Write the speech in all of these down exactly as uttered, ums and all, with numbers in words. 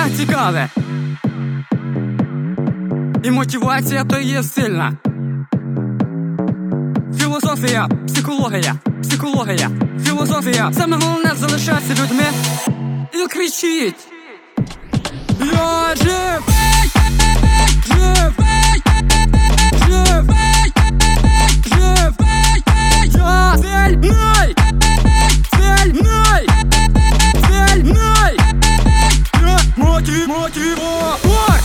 життя цікаве, і мотивація то є сильна. Філософія, психологія, психологія, філософія. Саме головне залишатися людьми і кричіть: я живий, живий, живий, живий, я сильний, сильний, сильний, я мотив, мотиватор.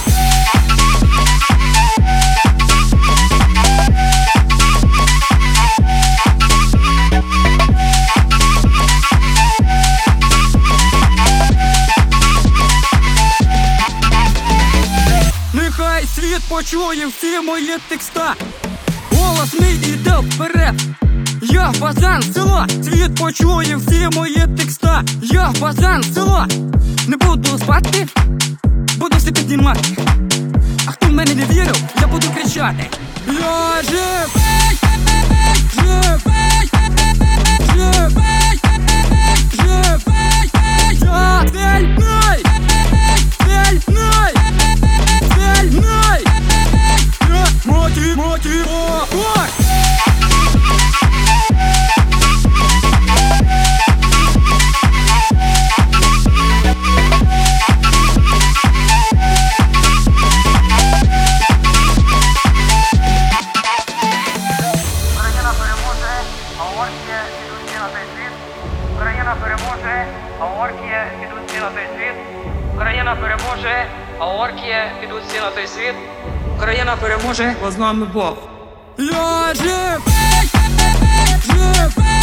Нехай світ почує всі мої текста, голос мій іде вперед. Я пацан з села, світ почує всі мої текста. Я пацан з села, не буду спати, буду все піднімати. А хто в мене не вірив, я буду кричати: я живий, живий, живий, живий, я сильний, сильний, сильний, я мотив, мотиватор. Україна переможе, а орки підуть всі на той світ. Україна переможе, а орки підуть всі на той світ. Україна переможе, бо з нами Бог. Я живий, живий.